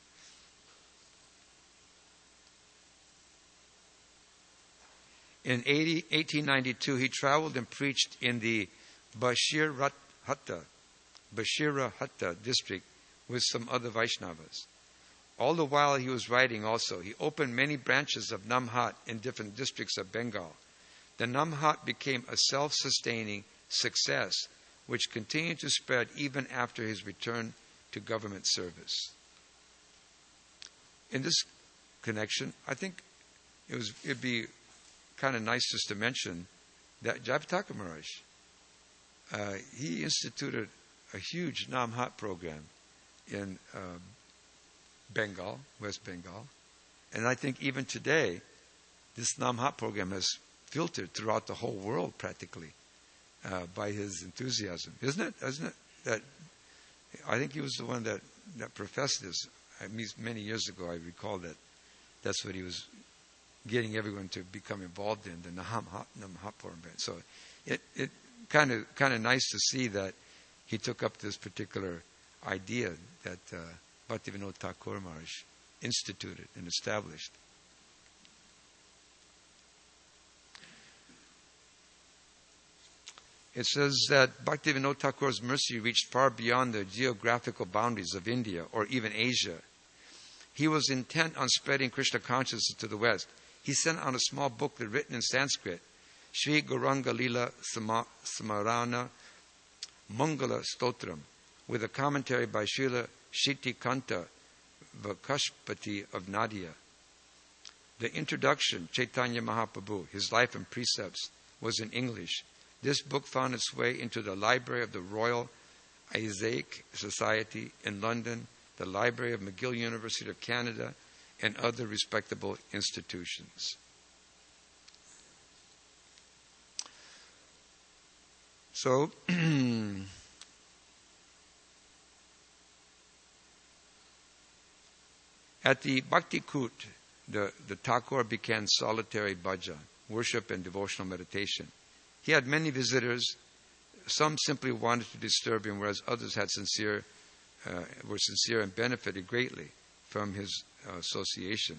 In 1892, he traveled and preached in the Bashirahatta district with some other Vaishnavas. All the while he was writing also, he opened many branches of Namhat in different districts of Bengal. The Namhat became a self-sustaining success, which continued to spread even after his return to government service. In this connection, I think it'd be kind of nice just to mention that Jayapataka Maharaj, he instituted a huge Namhat program in Bengal, West Bengal. And I think even today, this Namhat program has filtered throughout the whole world practically by his enthusiasm. Isn't it? That I think he was the one that professed this. Many years ago, I recall that's what he was getting everyone to become involved in, the Namhat program. So it kind of nice to see that he took up this particular idea that Bhaktivinoda Thakur Maharaj instituted and established. It says that Bhaktivinoda Thakur's mercy reached far beyond the geographical boundaries of India or even Asia. He was intent on spreading Krishna consciousness to the West. He sent out a small booklet written in Sanskrit, Sri Gauranga Lila Samarana Mangala Stotram, with a commentary by Srila Shittikanta Vakashpati of Nadia. The introduction, Chaitanya Mahaprabhu, his life and precepts, was in English. This book found its way into the library of the Royal Isaac Society in London, the library of McGill University of Canada, and other respectable institutions. So, at the Bhakti Kut, the Thakur began solitary bhajan, worship and devotional meditation. He had many visitors. Some simply wanted to disturb him, whereas others were sincere and benefited greatly from his association.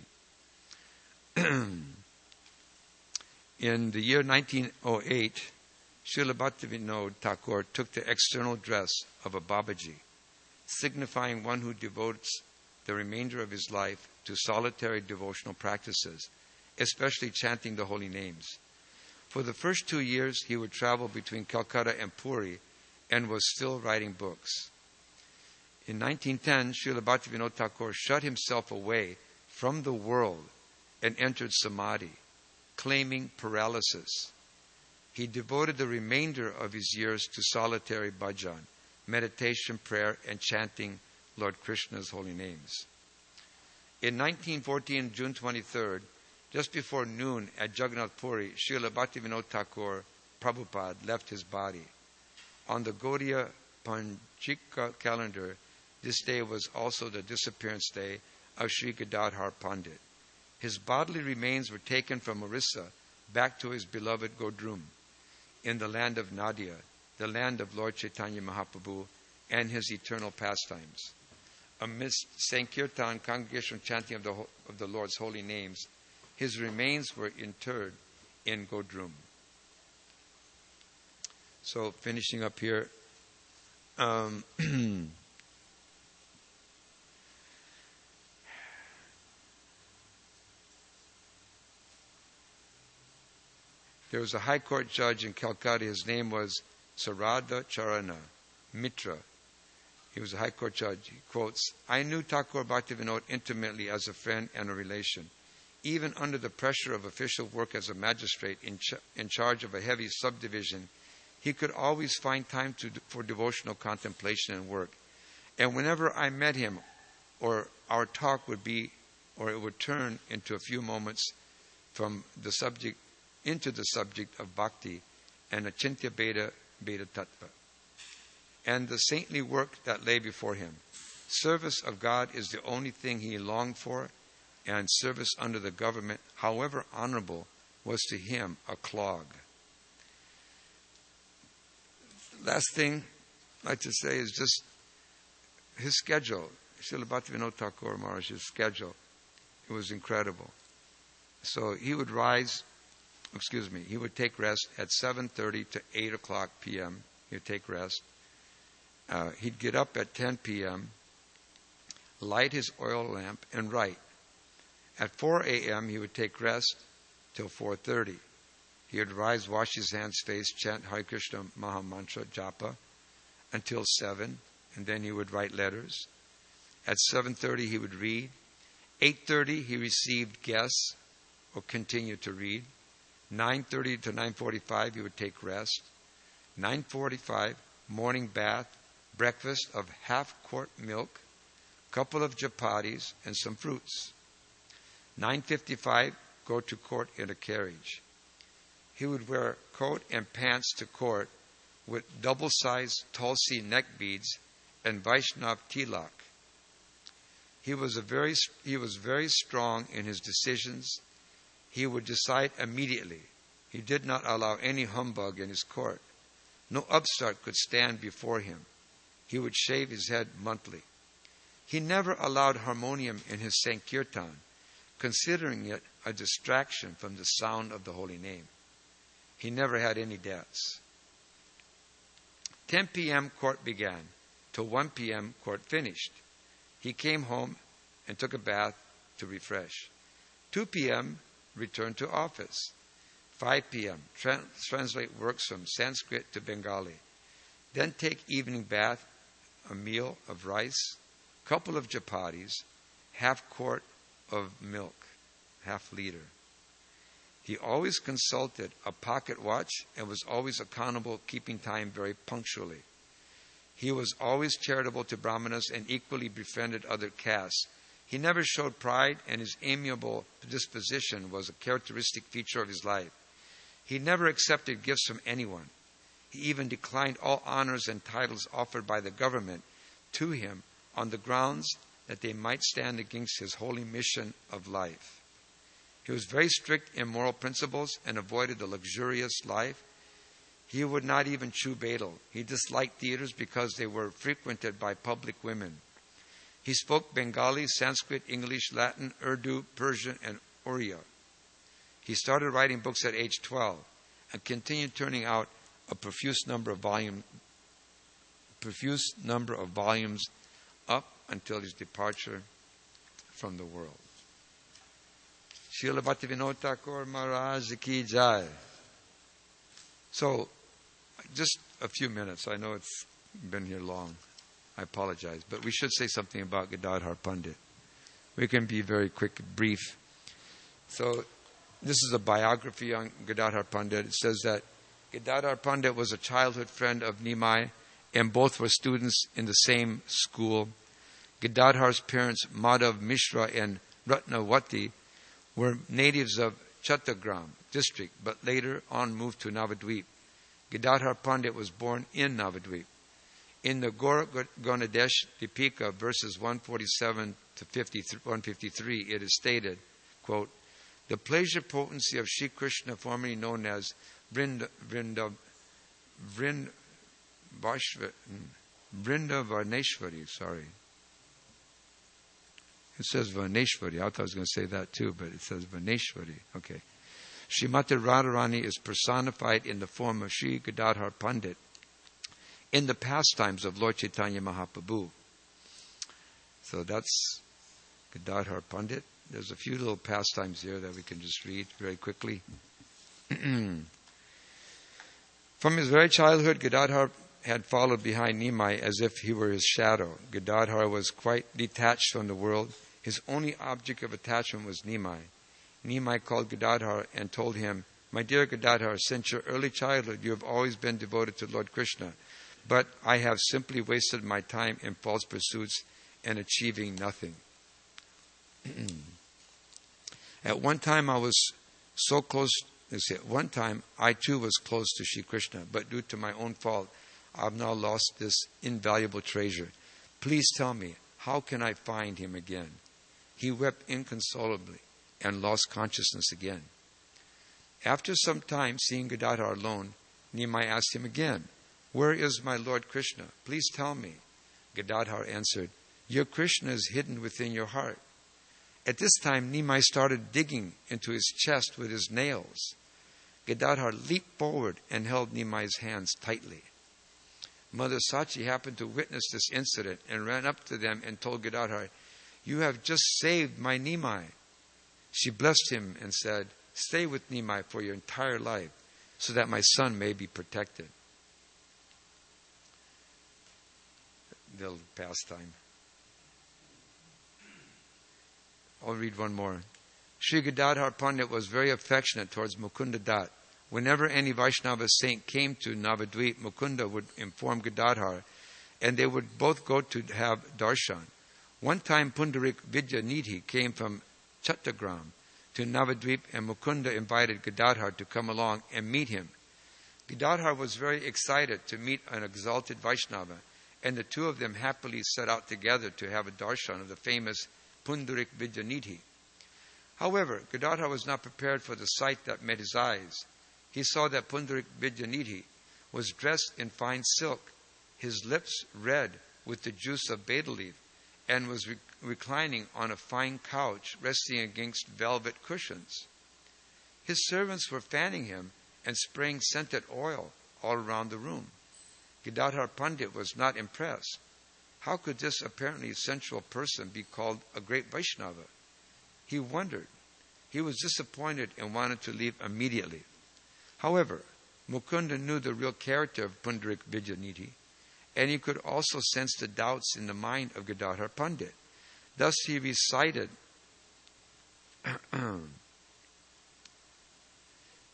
In the year 1908, Srila Bhaktivinoda Thakur took the external dress of a Babaji, signifying one who devotes the remainder of his life to solitary devotional practices, especially chanting the holy names. For the first 2 years, he would travel between Calcutta and Puri and was still writing books. In 1910, Srila Bhaktivinoda Thakur shut himself away from the world and entered Samadhi, claiming paralysis. He devoted the remainder of his years to solitary bhajan, meditation, prayer, and chanting Lord Krishna's holy names. In 1914, June 23rd, just before noon at Jagannath Puri, Srila Bhaktivinoda Thakur Prabhupada left his body. On the Gaudiya Panchika calendar, this day was also the disappearance day of Sri Gadadhar Pandit. His bodily remains were taken from Orissa back to his beloved Godrum in the land of Nadia, the land of Lord Chaitanya Mahaprabhu and his eternal pastimes. Amidst Sankirtan, congregational chanting of the Lord's holy names, his remains were interred in Godrum. So, finishing up here, there was a high court judge in Calcutta. His name was Sarada Charana Mitra. He was a high court judge. He quotes, "I knew Thakur Bhaktivinoda intimately as a friend and a relation. Even under the pressure of official work as a magistrate in charge of a heavy subdivision, he could always find time for devotional contemplation and work. And whenever I met him, or our talk would turn into a few moments from the subject into the subject of bhakti and Achintya Beda Tattva, and the saintly work that lay before him. Service of God is the only thing he longed for, and service under the government, however honorable, was to him a clog." Last thing I'd like to say is just his schedule. Srila Bhaktivinoda Thakur Maharaj's schedule. It was incredible. So he would he would take rest at 7:30 to 8 o'clock p.m. He would take rest. He'd get up at 10 p.m., light his oil lamp, and write. At 4 a.m., he would take rest till 4:30. He would rise, wash his hands, face, chant Hare Krishna Maha Mantra, Japa, until 7, and then he would write letters. At 7:30, he would read. 8:30, he received guests or continued to read. 9:30 to 9:45, he would take rest. 9:45, morning bath, breakfast of half-quart milk, couple of chapatis, and some fruits. 9:55, go to court in a carriage. He would wear coat and pants to court with double-sized Tulsi neck beads and Vaishnav tilak. He was very strong in his decisions. He would decide immediately. He did not allow any humbug in his court. No upstart could stand before him. He would shave his head monthly. He never allowed harmonium in his Sankirtan, considering it a distraction from the sound of the holy name. He never had any debts. 10 p.m. court began. Till 1 p.m. court finished. He came home and took a bath to refresh. 2 p.m. returned to office. 5 p.m. Translate works from Sanskrit to Bengali. Then take evening bath, a meal of rice, couple of chapatis, half quart of milk, half liter. He always consulted a pocket watch and was always accountable, keeping time very punctually. He was always charitable to Brahmanas and equally befriended other castes. He never showed pride, and his amiable disposition was a characteristic feature of his life. He never accepted gifts from anyone. He even declined all honors and titles offered by the government to him on the grounds that they might stand against his holy mission of life. He was very strict in moral principles and avoided the luxurious life. He would not even chew betel. He disliked theaters because they were frequented by public women. He spoke Bengali, Sanskrit, English, Latin, Urdu, Persian, and Oriya. He started writing books at age 12 and continued turning out a profuse number of volumes up until his departure from the world. Srila Bhaktivinoda Thakur Maharaj Ki Jai. So, just a few minutes. I know it's been here long. I apologize. But we should say something about Gadadhar Pandit. We can be very quick, brief. So, this is a biography on Gadadhar Pandit. It says that Gadadhar Pandit was a childhood friend of Nimai, and both were students in the same school. Gadadhar's parents, Madhav Mishra and Ratnawati, were natives of Chattagram district, but later on moved to Navadvip. Gadadhar Pandit was born in Navadvip. In the Gaur Ganadesh Dipika, verses 147 to 153, it is stated, quote, the pleasure potency of Sri Krishna, formerly known as Vrindavaneshwari, sorry. It says Vaneshwari. I thought I was going to say that too, but it says Vaneshwari. Okay. Srimati Radharani is personified in the form of Sri Gadadhar Pandit in the pastimes of Lord Chaitanya Mahaprabhu. So that's Gadadhar Pandit. There's a few little pastimes here that we can just read very quickly. From his very childhood, Gadadhar had followed behind Nimai as if he were his shadow. Gadadhar was quite detached from the world. His only object of attachment was Nimai. Nimai called Gadadhar and told him, my dear Gadadhar, since your early childhood you have always been devoted to Lord Krishna, but I have simply wasted my time in false pursuits and achieving nothing. At one time I too was close to Sri Krishna, but due to my own fault, I have now lost this invaluable treasure. Please tell me, how can I find him again? He wept inconsolably and lost consciousness again. After some time, seeing Gadadhar alone, Nimai asked him again, where is my Lord Krishna? Please tell me. Gadadhar answered, your Krishna is hidden within your heart. At this time, Nimai started digging into his chest with his nails. Gadadhar leaped forward and held Nimai's hands tightly. Mother Sachi happened to witness this incident and ran up to them and told Gadadhar, you have just saved my Nimai. She blessed him and said, stay with Nimai for your entire life so that my son may be protected. Little pastime. I'll read one more. Sri Gadadhar Pandit was very affectionate towards Mukunda Dat. Whenever any Vaishnava saint came to Navadvip, Mukunda would inform Gadadhar, and they would both go to have darshan. One time Pundarik Vidyanidhi came from Chattagram to Navadvip, and Mukunda invited Gadadhar to come along and meet him. Gadadhar was very excited to meet an exalted Vaishnava, and the two of them happily set out together to have a darshan of the famous Pundarik Vidyanidhi. However, Gadadhar was not prepared for the sight that met his eyes. He saw that Pundarik Vidyanidhi was dressed in fine silk, his lips red with the juice of betel leaf, and was reclining on a fine couch resting against velvet cushions. His servants were fanning him and spraying scented oil all around the room. Gadadhar Pandit was not impressed. How could this apparently sensual person be called a great Vaishnava? He wondered. He was disappointed and wanted to leave immediately. However, Mukunda knew the real character of Pundarik Vidyanidhi, and he could also sense the doubts in the mind of Gadadhar Pandit. Thus he recited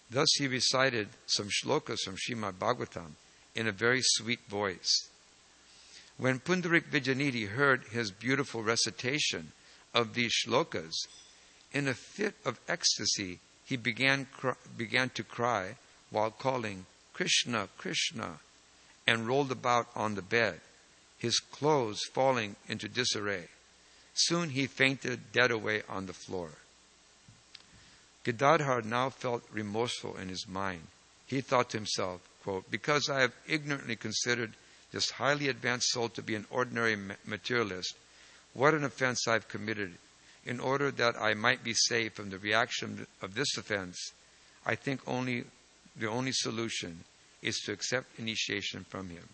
Thus he recited some shlokas from Srimad Bhagavatam in a very sweet voice. When Pundarik Vijayanidhi heard his beautiful recitation of these shlokas, in a fit of ecstasy, he began to cry while calling, "Krishna, Krishna," and rolled about on the bed, his clothes falling into disarray. Soon he fainted dead away on the floor. Gadadhar now felt remorseful in his mind. He thought to himself, quote, "Because I have ignorantly considered this highly advanced soul to be an ordinary materialist, what an offense I have committed. In order that I might be saved from the reaction of this offense, I think the only solution is to accept initiation from him."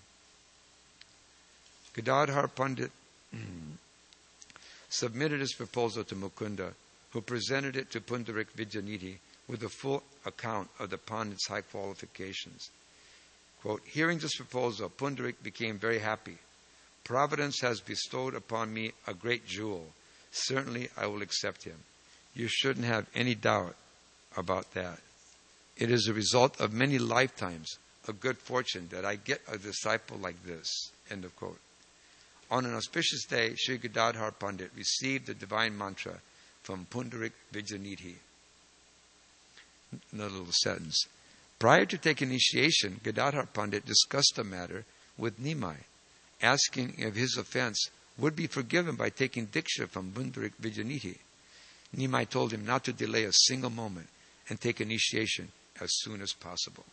Gadadhar Pandit submitted his proposal to Mukunda, who presented it to Pundarik Vijayanidhi with a full account of the Pandit's high qualifications. Quote, "Hearing this proposal, Pundarik became very happy. Providence has bestowed upon me a great jewel. Certainly I will accept him. You shouldn't have any doubt about that. It is a result of many lifetimes of good fortune that I get a disciple like this." End of quote. On an auspicious day, Sri Gadadhar Pandit received the divine mantra from Pundarik Vijayanidhi. Another little sentence. Prior to taking initiation, Gadadhar Pandit discussed the matter with Nimai, asking if his offense would be forgiven by taking Diksha from Pundarik Vijayanidhi. Nimai told him not to delay a single moment and take initiation as soon as possible.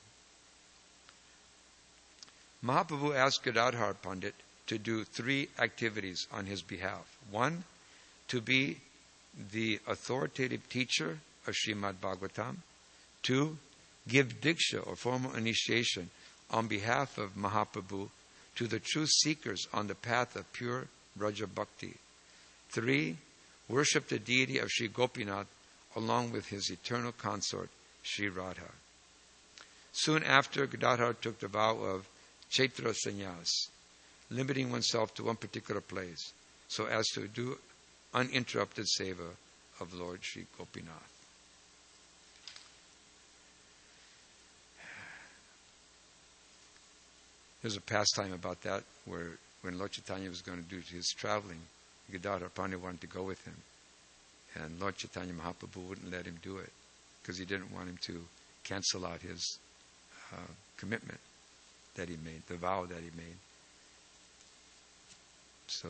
Mahaprabhu asked Gadadhar Pandit to do 3 activities on his behalf. 1, to be the authoritative teacher of Srimad Bhagavatam. 2, give Diksha or formal initiation on behalf of Mahaprabhu to the true seekers on the path of pure Braja Bhakti. 3, worship the deity of Sri Gopinath along with his eternal consort, Sri Radha. Soon after, Gadadhar took the vow of Chaitra Sannyas, limiting oneself to one particular place so as to do uninterrupted seva of Lord Sri Gopinath. There's a pastime about that where when Lord Chaitanya was going to do his traveling, Gadadhar Pandit wanted to go with him. And Lord Chaitanya Mahaprabhu wouldn't let him do it because he didn't want him to cancel out his commitment that he made, the vow that he made. So,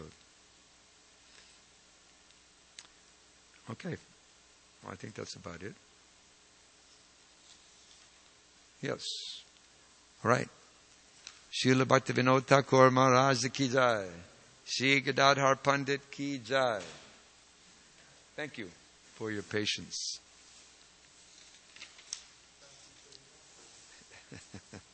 okay. Well, I think that's about it. Yes. All right. Srila Bhaktivinoda Thakur Maharaj ki jai. Shri Gadadhar Pandit ki jai. Thank you for your patience.